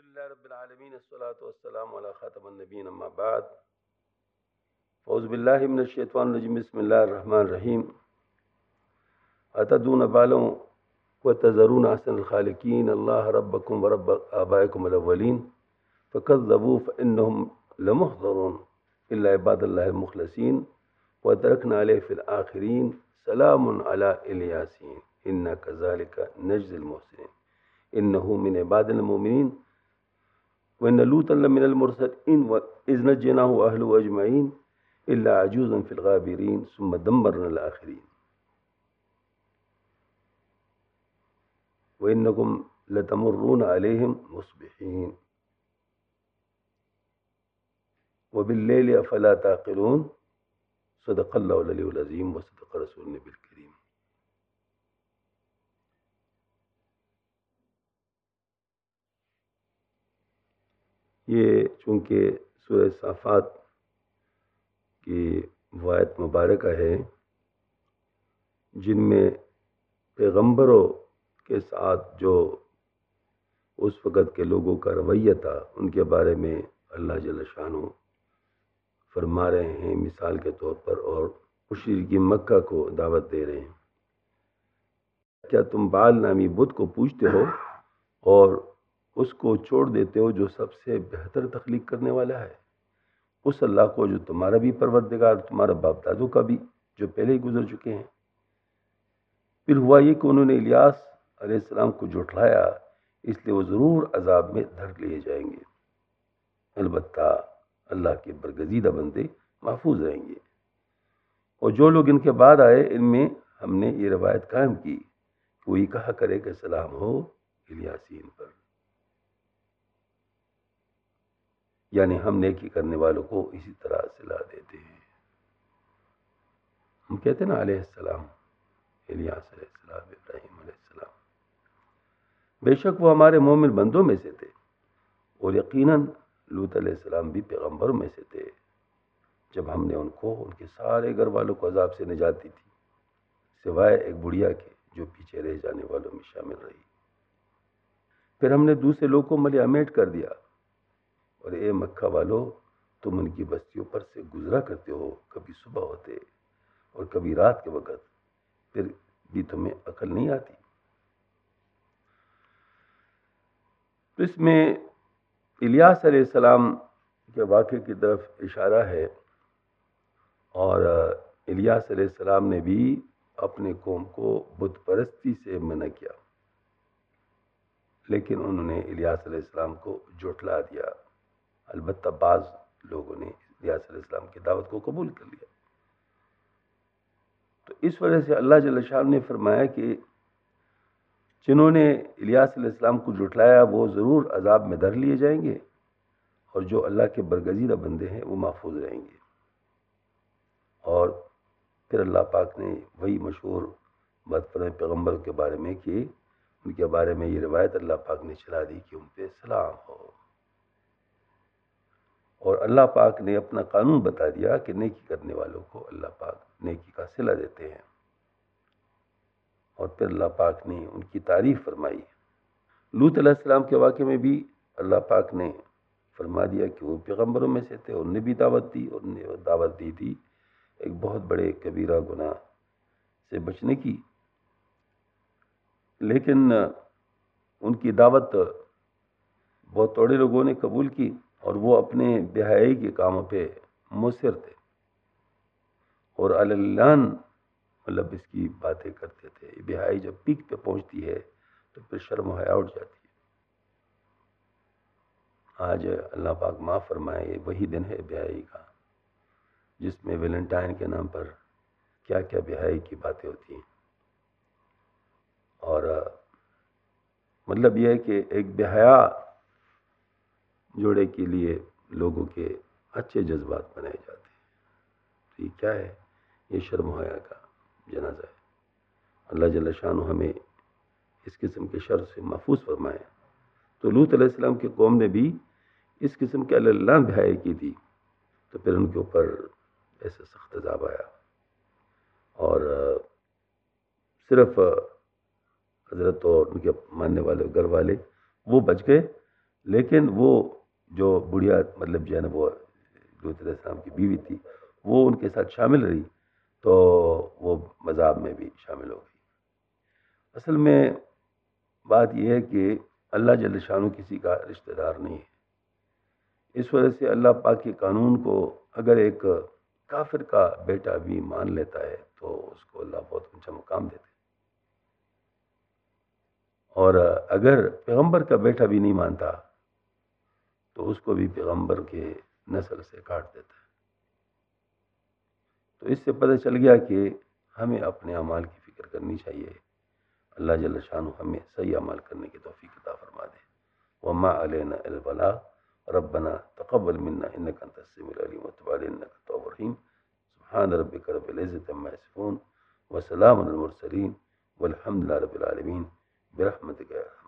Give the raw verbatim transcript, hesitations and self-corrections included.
للہ رب العالمین الصلاۃ والسلام علی خاتم النبیین اما بعد فاعوذ باللہ من الشیطان الرجیم بسم اللہ الرحمن الرحیم اتدون بالوں وتذرون احسن الخالقین اللہ ربکم ورب آبائکم الاولین فکذبوا فانہم لمحضرون الا عباد اللہ المخلصین وترکنا علیہ فی الآخرین سلام علی الیاسین انا کذالک نجزی المحسنین انه من عباد المؤمنین وان لوطا لمن المرسلین اذ نجیناه واهله اجمعین الا عجوزا فی الغابرین ثم دمرنا الاخرین وانکم لتمرون علیہم مصبحین وباللیل افلا تعقلون صدق اللہ العلی العظیم وصدق رسول النبی الکریم۔ یہ چونکہ سورہ صافات کی روایت مبارکہ ہے جن میں پیغمبروں کے ساتھ جو اس وقت کے لوگوں کا رویہ تھا ان کے بارے میں اللہ جل شانہ فرما رہے ہیں مثال کے طور پر، اور مشرکی مکہ کو دعوت دے رہے ہیں۔ کیا تم بال نامی بت کو پوجتے ہو اور اس کو چھوڑ دیتے ہو جو سب سے بہتر تخلیق کرنے والا ہے، اس اللہ کو جو تمہارا بھی پروردگار، تمہارا باپ دادوں کا بھی، جو پہلے ہی گزر چکے ہیں۔ پھر ہوا یہ کہ انہوں نے الیاس علیہ السلام کو جھٹلایا، اس لیے وہ ضرور عذاب میں دھر لیے جائیں گے، البتہ اللہ کے برگزیدہ بندے محفوظ رہیں گے۔ اور جو لوگ ان کے بعد آئے ان میں ہم نے یہ روایت قائم کی کہ وہی کہا کرے کہ سلام ہو الیاسین پر، یعنی ہم نیکی کرنے والوں کو اسی طرح صلا دیتے ہیں۔ ہم کہتے ہیں نا علیہ السلام، الیاس علیہ السلام، ابراہیم علیہ السلام، بے شک وہ ہمارے مومن بندوں میں سے تھے، اور یقیناً لوط علیہ السلام بھی پیغمبروں میں سے تھے جب ہم نے ان کو ان کے سارے گھر والوں کو عذاب سے نجات دی تھی، سوائے ایک بڑھیا کے جو پیچھے رہ جانے والوں میں شامل رہی۔ پھر ہم نے دوسرے لوگوں کو ملیہ میٹ کر دیا، اور اے مکہ والو تم ان کی بستیوں پر سے گزرا کرتے ہو، کبھی صبح ہوتے اور کبھی رات کے وقت، پھر بھی تمہیں عقل نہیں آتی۔ تو اس میں الیاس علیہ السلام کے واقعے کی طرف اشارہ ہے، اور الیاس علیہ السلام نے بھی اپنے قوم کو بت پرستی سے منع کیا، لیکن انہوں نے الیاس علیہ السلام کو جھٹلا دیا، البتہ بعض لوگوں نے الیاس علیہ السلام کی دعوت کو قبول کر لیا۔ تو اس وجہ سے اللہ جل شانہ نے فرمایا کہ جنہوں نے الیاس علیہ السلام کو جھٹلایا وہ ضرور عذاب میں دھر لیے جائیں گے، اور جو اللہ کے برگزیدہ بندے ہیں وہ محفوظ رہیں گے۔ اور پھر اللہ پاک نے وہی مشہور بات فرمائی پیغمبر کے بارے میں کہ ان کے بارے میں یہ روایت اللہ پاک نے چلا دی کہ ان پہ سلام ہو، اور اللہ پاک نے اپنا قانون بتا دیا کہ نیکی کرنے والوں کو اللہ پاک نیکی کا صلہ دیتے ہیں۔ اور پھر اللہ پاک نے ان کی تعریف فرمائی۔ لوط علیہ السلام کے واقعے میں بھی اللہ پاک نے فرما دیا کہ وہ پیغمبروں میں سے تھے، انہوں نے بھی دعوت دی، اور انہوں نے دعوت دی تھی ایک بہت بڑے کبیرہ گناہ سے بچنے کی، لیکن ان کی دعوت بہت تھوڑے لوگوں نے قبول کی، اور وہ اپنے بے حیائی کے کاموں پہ مصر تھے، اور علان مطلب اس کی باتیں کرتے تھے۔ بے حیائی جب پیک پہ پہنچتی ہے تو پھر شرم و حیا اٹھ جاتی ہے۔ آج اللہ پاک معاف فرمائے، وہی دن ہے بے حیائی کا جس میں ویلنٹائن کے نام پر کیا کیا بے حیائی کی باتیں ہوتی ہیں، اور مطلب یہ ہے کہ ایک بے حیا جوڑے کے لیے لوگوں کے اچھے جذبات بنائے جاتے ہیں۔ تو یہ کیا ہے؟ یہ شرم و حیا کا جنازہ ہے۔ اللہ جل شانہ ہمیں اس قسم کے شر سے محفوظ فرمائے۔ تو لوط علیہ السلام کی قوم نے بھی اس قسم کے اللہ بے حیائی کی تھی، تو پھر ان کے اوپر ایسا سخت عذاب آیا، اور صرف حضرت اور ان کے ماننے والے گھر والے وہ بچ گئے لیکن وہ جو بڑھیا مطلب جو ہے نا وہ لوط علیہ السلام کی بیوی تھی، وہ ان کے ساتھ شامل رہی تو وہ مذاب میں بھی شامل ہو گئی۔ اصل میں بات یہ ہے کہ اللہ جل شانہ کسی کا رشتہ دار نہیں ہے، اس وجہ سے اللہ پاک کے قانون کو اگر ایک کافر کا بیٹا بھی مان لیتا ہے تو اس کو اللہ بہت اونچا مقام دیتے، اور اگر پیغمبر کا بیٹا بھی نہیں مانتا تو اس کو بھی پیغمبر کے نسل سے کاٹ دیتا ہے۔ تو اس سے پتہ چل گیا کہ ہمیں اپنے اعمال کی فکر کرنی چاہیے، اللہ جل شانہ ہمیں صحیح عمل کرنے کی توفیق عطا فرما دے۔ وما علینا الا البلاغ ربنا تقبل منا انك انت السميع العليم وتب علينا انك التواب الرحيم سبحان ربك رب العزة عما يصفون وسلام على المرسلين والحمد لله رب العالمين برحمتك يا